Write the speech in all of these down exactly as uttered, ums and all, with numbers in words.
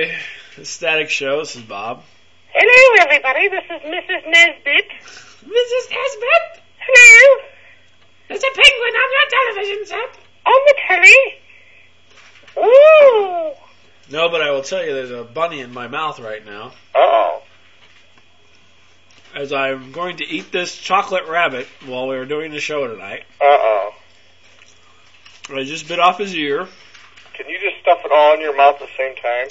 everybody. It's Static Show. This is Bob. Hello, everybody. This is Missus Nesbit. Missus Nesbit? Hello. There's a penguin on your television set. On the telly? Ooh. No, but I will tell you there's a bunny in my mouth right now. Uh-oh. As I'm going to eat this chocolate rabbit while we were doing the show tonight. Uh-oh. I just bit off his ear. Can you just stuff it all in your mouth at the same time?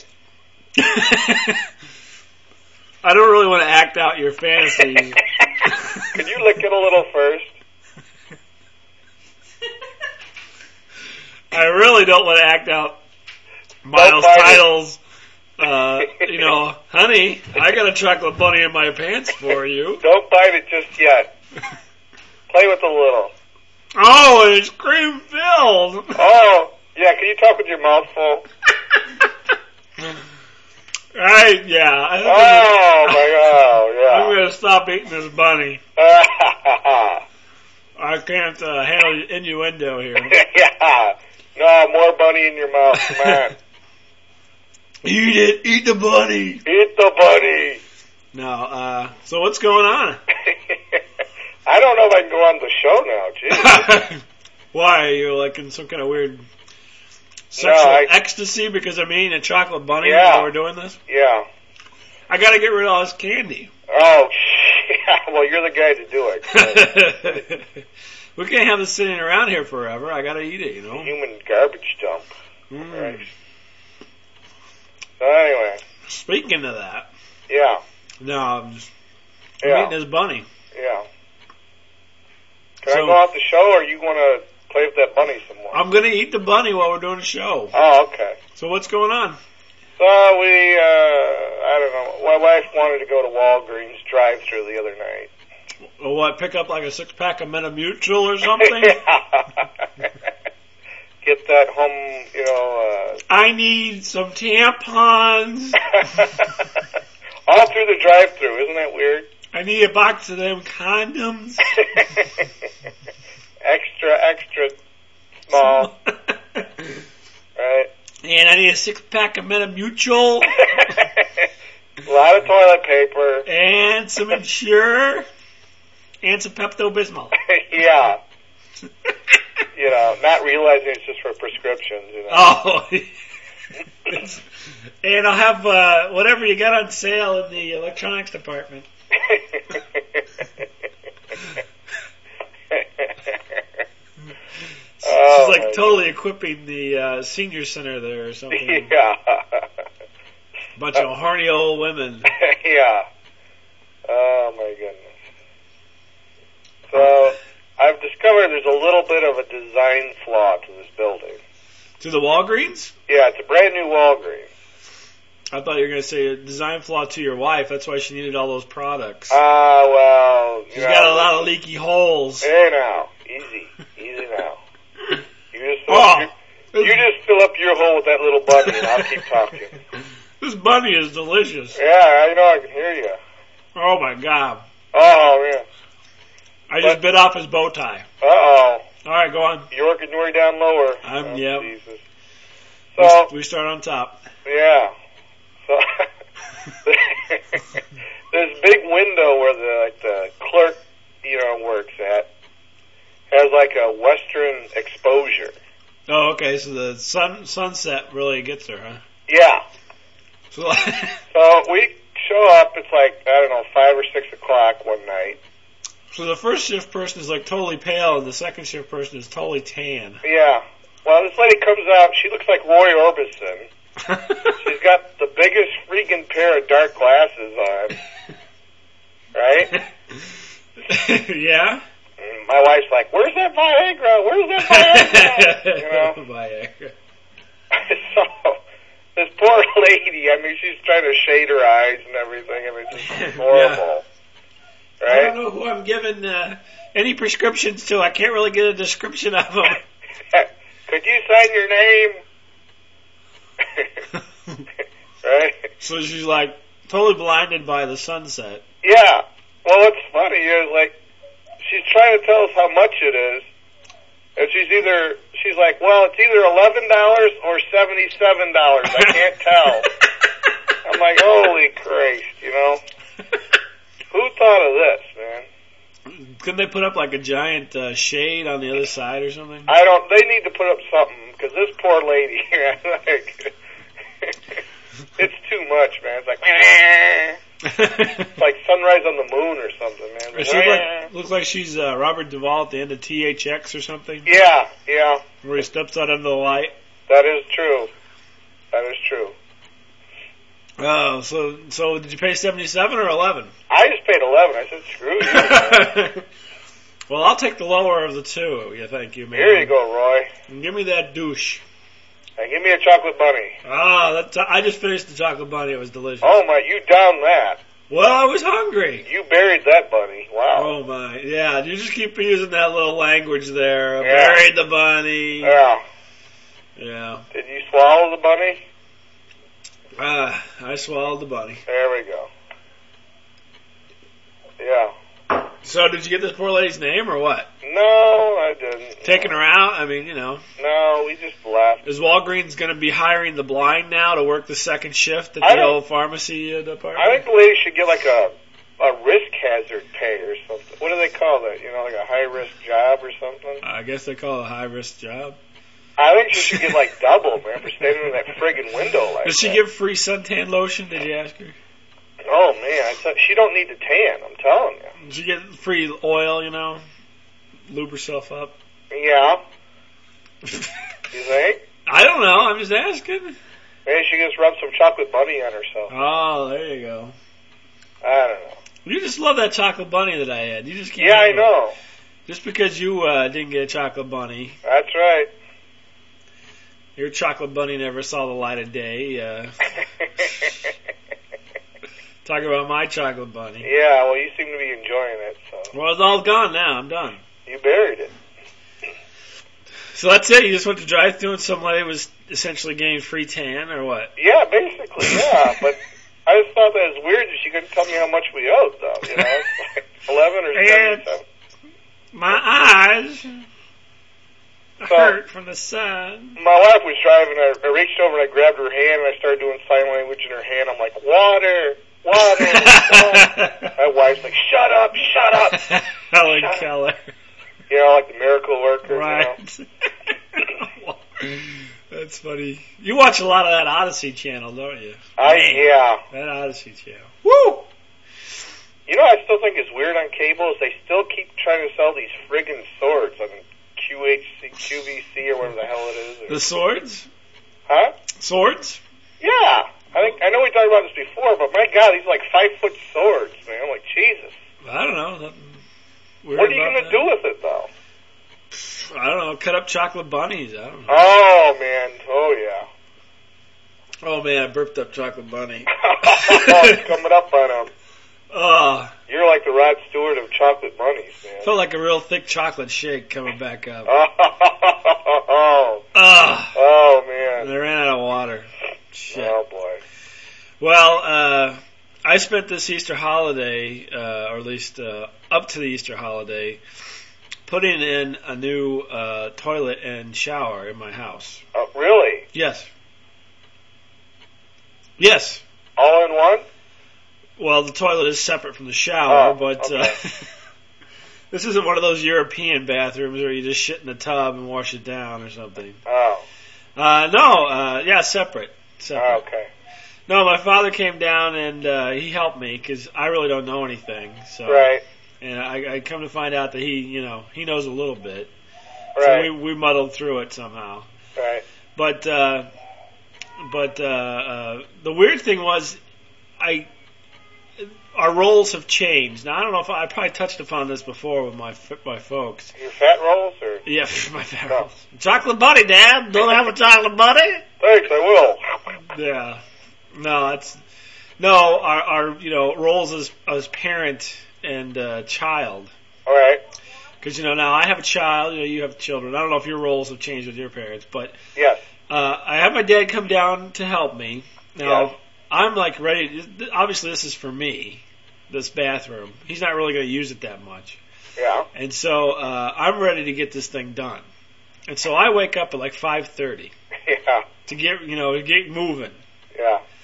I don't really want to act out your fantasy. Can you lick it a little first? I really don't want to act out Miles' titles. Uh, you know, honey, I got a chocolate bunny in my pants for you. Don't bite it just yet. Play with a little. Oh, and it's cream filled. Oh, yeah. Can you talk with your mouth full? Right, yeah. I Oh, gonna, my God, yeah. I'm going to stop eating this bunny. I can't uh, handle innuendo here. Yeah. No, more bunny in your mouth. Come on. Eat it. Eat the bunny. Eat the bunny. No, uh, so what's going on? I don't know if I can go on the show now, geez. Why? Are you like in some kind of weird sexual no, I, ecstasy because I'm eating a chocolate bunny yeah. while we're doing this? Yeah. I gotta get rid of all this candy. Oh, yeah. Well, you're the guy to do it. So. We can't have this sitting around here forever. I gotta eat it, you know. Human garbage dump. Mm. Right. So anyway. Speaking of that. Yeah. No, I'm just I'm yeah. eating this bunny. Yeah. Can so, I go off the show, or you want to play with that bunny some more? I'm gonna eat the bunny while we're doing the show. Oh, okay. So what's going on? So we, uh, I don't know. My wife wanted to go to Walgreens drive-thru the other night. Or what? Pick up like a six pack of Metamucil or something? Get that home, you know. Uh... I need some tampons. All through the drive-thru, isn't that weird? I need a box of them condoms. Extra, extra small. Right? And I need a six pack of Metamucil. A lot of toilet paper. And some Ensure. And some Pepto-Bismol. Yeah. You know, not realizing it's just for prescriptions, you know. Oh. And I'll have uh, whatever you got on sale in the electronics department. Oh, She's like totally equipping the uh, senior center there or something. Yeah. Bunch of horny old women. Yeah. Oh my goodness. So I've discovered there's a little bit of a design flaw to this building. To the Walgreens? Yeah, it's a brand new Walgreens. I thought you were going to say a design flaw to your wife. That's why she needed all those products. Ah, uh, well... She's got a lot of leaky holes. Hey now. Easy. Easy now. You just, fill oh, up your, you just fill up your hole with that little bunny and I'll keep talking. This bunny is delicious. Yeah, I know. I can hear you. Oh, my God. Oh, yeah. I just but, bit off his bow tie. Uh-oh. All right, go on. You're working your way down lower. I'm, oh, yep. Jesus. So, we start on top. Yeah. So, this big window where the, like, the clerk, you know, works at has like a western exposure. Oh, okay. So the sun sunset really gets her, huh? Yeah. So, so we show up. It's like, I don't know, five or six o'clock one night. So the first shift person is like totally pale, and the second shift person is totally tan. Yeah. Well, this lady comes out. She looks like Roy Orbison. She's got the biggest freaking pair of dark glasses on. Right? Yeah. And my wife's like, "Where's that Viagra? Where's that Viagra?" You know. Viagra. So this poor lady. I mean, she's trying to shade her eyes and everything. I mean, it's just horrible. Yeah. Right? I don't know who I'm giving uh, any prescriptions to. I can't really get a description of them. Could you sign your name? Right? So she's like totally blinded by the sunset. Yeah. Well, what's funny is like she's trying to tell us how much it is, and she's either she's like, well, it's either eleven dollars or seventy-seven dollars. I can't tell. like, holy Christ, you know? Who thought of this, man? Couldn't they put up like a giant uh, shade on the other side or something? I don't, they need to put up something, because this poor lady, like, it's too much, man. It's like, it's like Sunrise on the Moon or something, man. Does she look like, looks like she's uh, Robert Duvall at the end of T H X or something? Yeah, yeah. Where he steps out under the light? That is true. That is true. Oh, so so did you pay seventy-seven or eleven? I just paid eleven. I said, screw you. Well, I'll take the lower of the two. Yeah, thank you, man. Here you go, Roy. And give me that douche. And give me a chocolate bunny. Ah, that t- I just finished the chocolate bunny. It was delicious. Oh, my, you downed that. Well, I was hungry. You buried that bunny. Wow. Oh, my. Yeah, you just keep using that little language there. I Yeah. buried the bunny. Yeah. Yeah. Did you swallow the bunny? Ah, I swallowed the bunny. There we go. Yeah. So, did you get this poor lady's name or what? No, I didn't. Taking her out? I mean, you know. No, we just left. Is Walgreens going to be hiring the blind now to work the second shift at I the don't- old pharmacy uh, department? I think the lady should get like a a risk hazard pay or something. What do they call that? You know, like a high risk job or something? I guess they call it a high risk job. I think she should get like double, man, for standing in that friggin' window like Does she that. give free suntan lotion? Did you ask her? Oh, man, I thought, she don't need to tan, I'm telling you. Did she get free oil, you know? Lube herself up? Yeah. You think? I don't know. I'm just asking. Maybe she just rub some chocolate bunny on herself. Oh, there you go. I don't know. You just love that chocolate bunny that I had. You just can't. Yeah, I handle it. know. Just because you uh, didn't get a chocolate bunny, That's right. your chocolate bunny never saw the light of day. Uh, talk about my chocolate bunny. Yeah, well, you seem to be enjoying it, so. Well, it's all gone now. I'm done. You buried it. So that's it. You just went to drive-thru and some lady was essentially getting free tan, or what? Yeah, basically, yeah, but I just thought that was weird that she couldn't tell me how much we owed, though, you know? It's like eleven or seventy-seven. My eyes So- hurt from the sun. My wife was driving, I, I reached over and I grabbed her hand and I started doing sign language in her hand. I'm like, water, water, water. My wife's like, shut up, shut up. Helen Shut Keller. You know, like the miracle worker, Right. you know? That's funny. You watch a lot of that Odyssey channel, don't you? I, Man, yeah. That Odyssey channel. Woo! You know, I still think is weird on cable is they still keep trying to sell these friggin' swords on Q H C, Q V C or whatever the hell it is. Or, The swords? huh? Swords? Yeah. I think I know we talked about this before, but my God, these like five foot swords, man. I'm like, Jesus. I don't know. Nothing weird What are you about gonna that. do with it though? I don't know. Cut up chocolate bunnies. I don't know. Oh man. Oh yeah. Oh, man. I burped up chocolate bunny. It's coming up on them. Oh, You're like the Rod Stewart of chocolate bunnies, man. felt like a real thick chocolate shake coming back up. Oh, Ah, oh man. and I ran out of water. Shit. Oh boy. Well, uh, I spent this Easter holiday, uh, or at least uh, up to the Easter holiday, putting in a new uh, toilet and shower in my house. Uh, really? Yes. Yes. All in one? Well, the toilet is separate from the shower, Oh, but okay. uh, this isn't one of those European bathrooms where you just shit in the tub and wash it down or something. Oh. Uh, no, uh, yeah, separate. Separate. Oh, okay. No, my father came down and uh, he helped me because I really don't know anything. So, Right. And I, I come to find out that he, you know, he knows a little bit. Right. So we, we muddled through it somehow. Right. But uh, but uh, uh, the weird thing was, I our roles have changed. Now I don't know if I, I probably touched upon this before with my my folks. Your fat rolls or? Yeah, my fat No. rolls. Chocolate bunny, Dad. Don't I have a chocolate bunny? Thanks, I will. Yeah. No, it's no our our you know roles as as parent and uh, child. All right. Because you know now I have a child. You know you have children. I don't know if your roles have changed with your parents, but Yes. uh, I have my dad come down to help me. Now Yes. I'm like ready. Obviously, this is for me. This bathroom. He's not really going to use it that much, Yeah. and so uh, I'm ready to get this thing done. And so I wake up at like five thirty Yeah. to get you know to get moving. Yeah.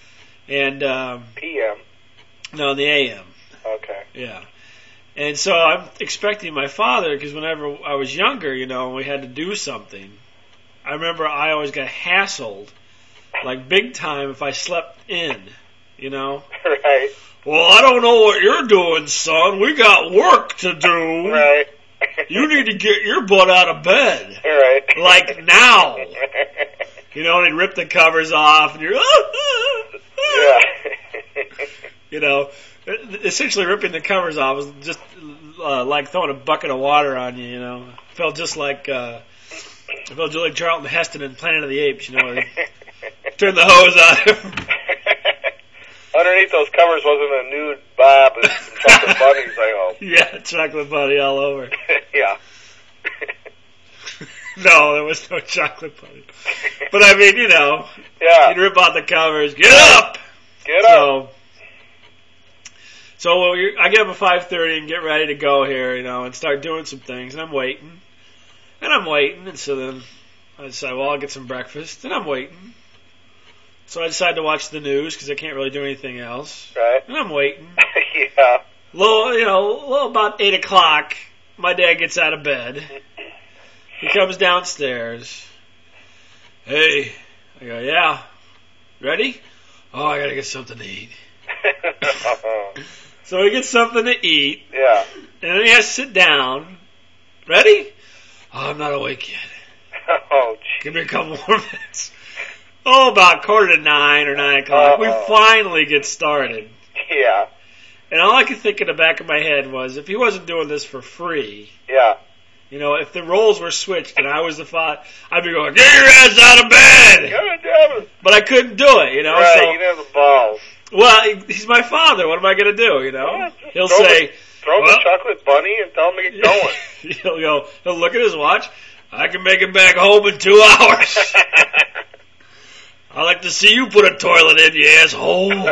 And um, P M. No, in the A M. Okay. Yeah. And so I'm expecting my father, because whenever I was younger, you know, we had to do something. I remember I always got hassled, like big time, if I slept in, you know. Right. Well, I don't know what you're doing, son. We got work to do. Right. You need to get your butt out of bed. Right. Like now. You know, and he'd rip the covers off, and you're, yeah. You know, essentially ripping the covers off was just uh, like throwing a bucket of water on you, you know. Felt just like, uh, I felt just like Charlton Heston in Planet of the Apes, you know. Turn the hose on. Underneath those covers wasn't a nude Bob and some chocolate bunnies, I hope. Yeah, chocolate bunny all over. Yeah. No, there was no chocolate bunny. But I mean, you know, yeah. you'd rip out the covers. Get up! Get so, up! So well, you're, I get up at five thirty and get ready to go here, you know, and start doing some things. And I'm waiting. And I'm waiting. And so then I decide, well, I'll get some breakfast. And I'm waiting. So I decide to watch the news because I can't really do anything else. Right. And I'm waiting. Yeah. Little, you know, little about eight o'clock, my dad gets out of bed. He comes downstairs. Hey. I go, yeah. Ready? Oh, I gotta get something to eat. So he gets something to eat. Yeah. And then he has to sit down. Ready? Oh, I'm not awake yet. Oh, Give me a couple more minutes. Oh, about quarter to nine or nine o'clock. Uh-oh. We finally get started. Yeah. And all I could think in the back of my head was, if he wasn't doing this for free, yeah. you know, if the roles were switched and I was the father, I'd be going, get your ass out of bed! God damn it. But I couldn't do it, you know. Right, so, you didn't have the balls. Well, he's my father. What am I going to do, you know? Yeah, He'll throw say... The, throw well, the chocolate bunny and tell him to get going. he'll go, he'll look at his watch. I can make it back home in two hours. I like to see you put a toilet in, you asshole.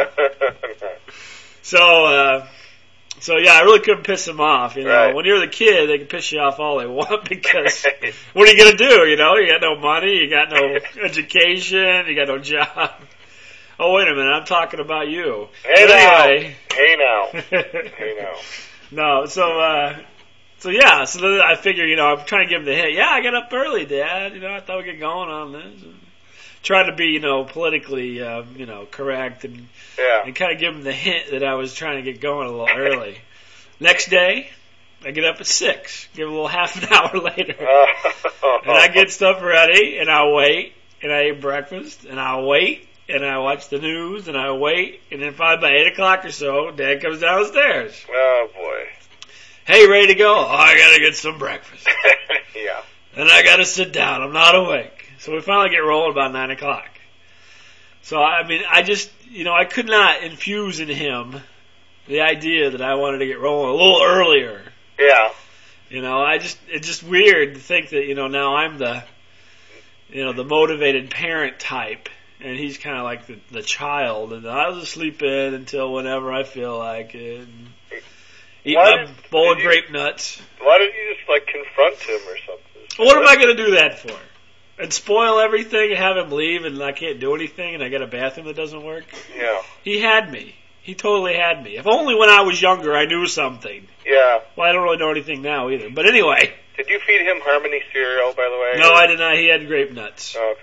So, uh, so yeah, I really couldn't piss him off. You know, right. When you're the kid, they can piss you off all they want because what are you gonna do? You know, you got no money, you got no education, you got no job. Oh, wait a minute, I'm talking about you. Hey but now, anyway. hey now, hey now. No, so, uh, so yeah, so then I figure, you know, I'm trying to give him the hint. Yeah, I got up early, Dad. You know, I thought we'd get going on this. Trying to be, you know, politically, uh, you know, correct and yeah. and kind of give him the hint that I was trying to get going a little early. Next day, I get up at six. Give a little half an hour later, and I get stuff ready, and I wait, and I eat breakfast, and I wait, and I watch the news, and I wait, and then probably by eight o'clock or so, Dad comes downstairs. Oh boy. Hey, ready to go? Oh, I gotta get some breakfast. Yeah. And I gotta sit down. I'm not awake. So we finally get rolling about nine o'clock. So, I mean, I just, you know, I could not infuse in him the idea that I wanted to get rolling a little earlier. Yeah. You know, I just, it's just weird to think that, you know, now I'm the, you know, the motivated parent type, and he's kind of like the, the child, and I'll just sleep in until whenever I feel like it, and eat why my did, bowl did of you, grape nuts. Why don't you just, like, confront him or something? What am I going to do that for? And spoil everything and have him leave and I can't do anything and I got a bathroom that doesn't work? Yeah. He had me. He totally had me. If only when I was younger I knew something. Yeah. Well, I don't really know anything now either. But anyway. Did you feed him Harmony cereal, by the way? No, I did not. He had grape nuts. Oh,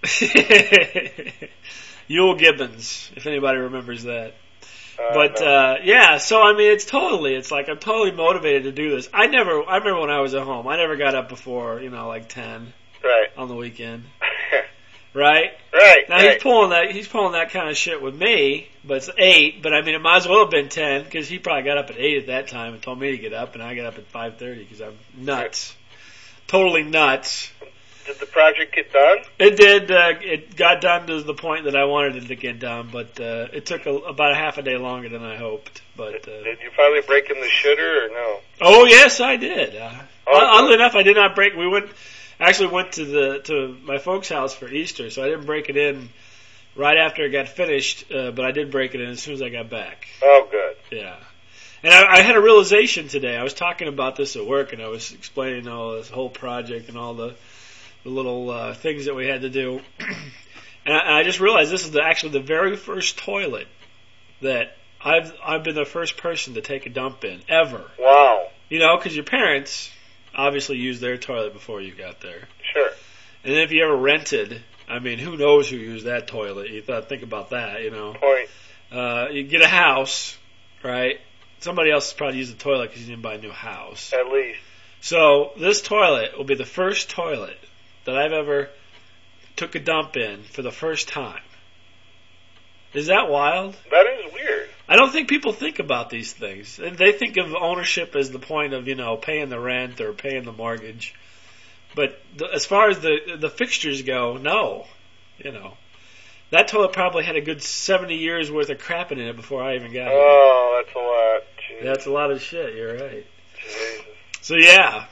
okay. Yule Gibbons, if anybody remembers that. Uh, but, no. uh, yeah, so I mean, it's totally, it's like I'm totally motivated to do this. I never, I remember when I was at home, I never got up before, you know, like ten. Right. On the weekend. Right? Right. Now right. he's pulling that he's pulling that kind of shit with me, but it's eight. But I mean, it might as well have been ten because he probably got up at eight at that time and told me to get up, and I got up at five thirty because I'm nuts, totally nuts. Did the project get done? It did. Uh, it got done to the point that I wanted it to get done, but uh, it took a, about a half a day longer than I hoped. But uh, did you finally break in the shitter or no? Oh yes, I did. Uh, oh, oddly enough, I did not break. We went. Actually went to the to my folks' house for Easter, so I didn't break it in right after it got finished, uh, but I did break it in as soon as I got back. Oh, good. Yeah. And I, I had a realization today. I was talking about this at work, and I was explaining all this whole project and all the, the little uh, things that we had to do. And I, and I just realized this is the, actually the very first toilet that I've I've been the first person to take a dump in ever. Wow. You know, because your parents obviously used their toilet before you got there. Sure. And if you ever rented, I mean, who knows who used that toilet? You thought, think about that, you know. Point. Uh, you get a house, right? Somebody else has probably used the toilet because you didn't buy a new house. At least. So this toilet will be the first toilet that I've ever took a dump in for the first time. Is that wild? That is weird. I don't think people think about these things. They think of ownership as the point of, you know, paying the rent or paying the mortgage. But the, as far as the the fixtures go, no. You know. That toilet probably had a good seventy years worth of crap in it before I even got it. Oh, that's a lot. Jeez. That's a lot of shit, you're right. Jesus. So yeah.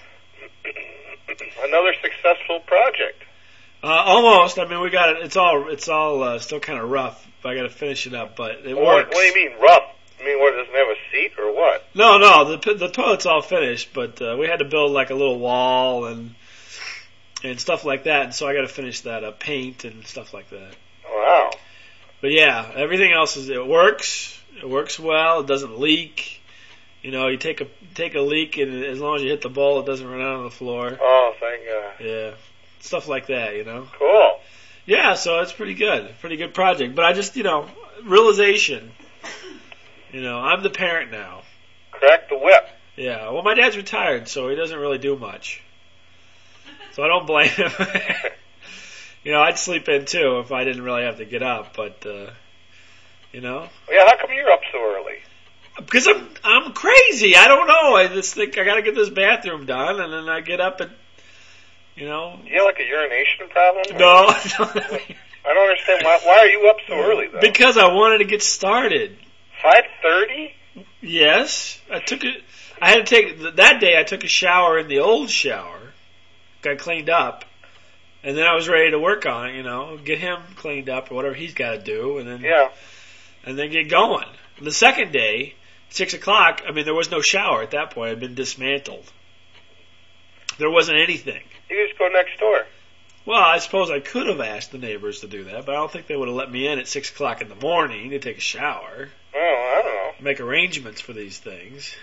Another successful project. Uh, almost. I mean, we got it. It's all. It's all uh, still kind of rough. I got to finish it up, but it what, works. What do you mean rough? I mean, what, doesn't have a seat or what? No, no. The the toilet's all finished, but uh, we had to build like a little wall and and stuff like that. And so I got to finish that up, paint and stuff like that. Wow. But yeah, everything else is. It works. It works well. It doesn't leak. You know, you take a take a leak, and as long as you hit the bowl, it doesn't run out on the floor. Oh, thank God. Yeah, stuff like that. You know. Cool. Yeah, so it's pretty good. Pretty good project. But I just, you know, realization, you know, I'm the parent now. Crack the whip. Yeah, well, my dad's retired, so he doesn't really do much. So I don't blame him. You know, I'd sleep in too if I didn't really have to get up, but, uh, you know. Yeah, how come you're up so early? Because I'm, I'm crazy. I don't know. I just think I gotta get this bathroom done, and then I get up and, you know. You have like a urination problem? No. I don't understand. Why, why are you up so early, though? Because I wanted to get started. five thirty? Yes. I took it. I had to take, that day I took a shower in the old shower, got cleaned up, and then I was ready to work on it, you know, get him cleaned up or whatever he's got to do, and then, yeah. and then get going. The second day, six o'clock, I mean, there was no shower at that point. It had been dismantled. There wasn't anything. You can just go next door. Well, I suppose I could have asked the neighbors to do that, but I don't think they would have let me in at six o'clock in the morning to take a shower. Oh, I don't know. Make arrangements for these things.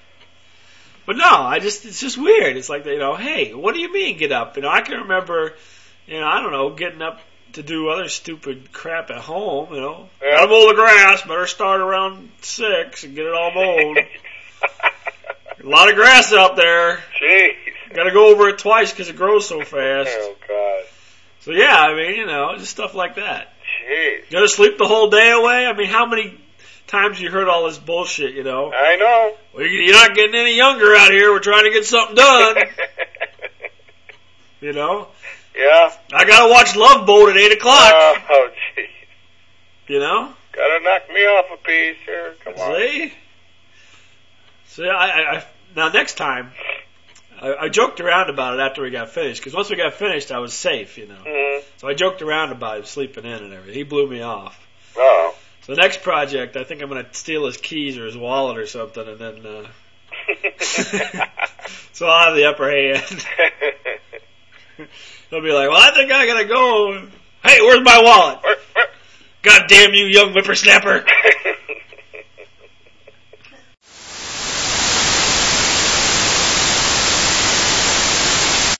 But no, I just, it's just weird. It's like, you know, hey, what do you mean get up? You know, I can remember, you know, I don't know, getting up to do other stupid crap at home, you know. Yeah. Gotta mow the grass, better start around six and get it all mowed. A lot of grass out there. Jeez. Gotta go over it twice because it grows so fast. Oh, God. So yeah, I mean, you know, just stuff like that. Jeez. Gotta sleep the whole day away? I mean, how many times you heard all this bullshit, you know? I know. Well, you're not getting any younger out here. We're trying to get something done. You know? Yeah. I gotta watch Love Boat at eight o'clock. Uh, oh, jeez. You know? Gotta knock me off a piece here. Come on. See? See, I, I, I now next time, I, I joked around about it after we got finished, because once we got finished, I was safe, you know. Mm-hmm. So I joked around about him sleeping in and everything. He blew me off. Oh. So the next project, I think I'm going to steal his keys or his wallet or something, and then, uh, so I'll have the upper hand. He'll be like, well, I think I got to go. Hey, where's my wallet? Where, where? God damn you, young whippersnapper.